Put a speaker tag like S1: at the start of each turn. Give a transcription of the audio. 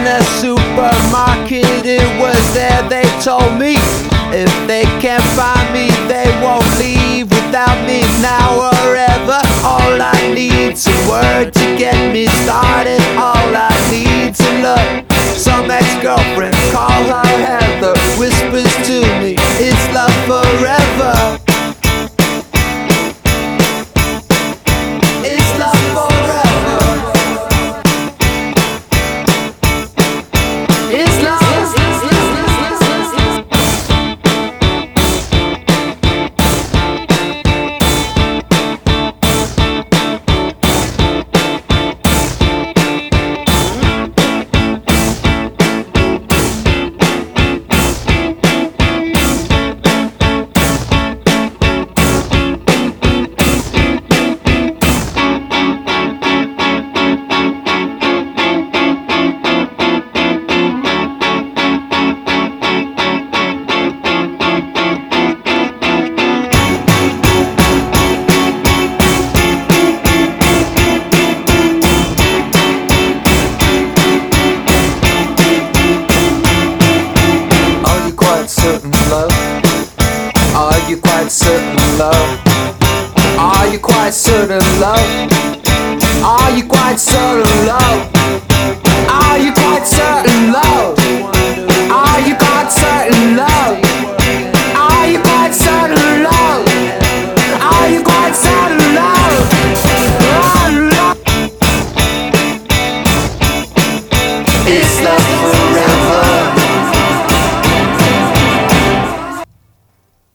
S1: the supermarket, it was there they told me. If they can't find me, they won't leave without me. Now or ever, all I need's a word to get me started. All I need's a look. Some ex-girlfriend, call her Heather, whispers to me, it's love forever. It's love forever. It's love. Are you quite certain, love? Are you quite certain, love? Are you quite certain, love? Are you quite certain, love? Are you quite certain, love? Are you quite certain, love? Are you quite certain, love? It's love.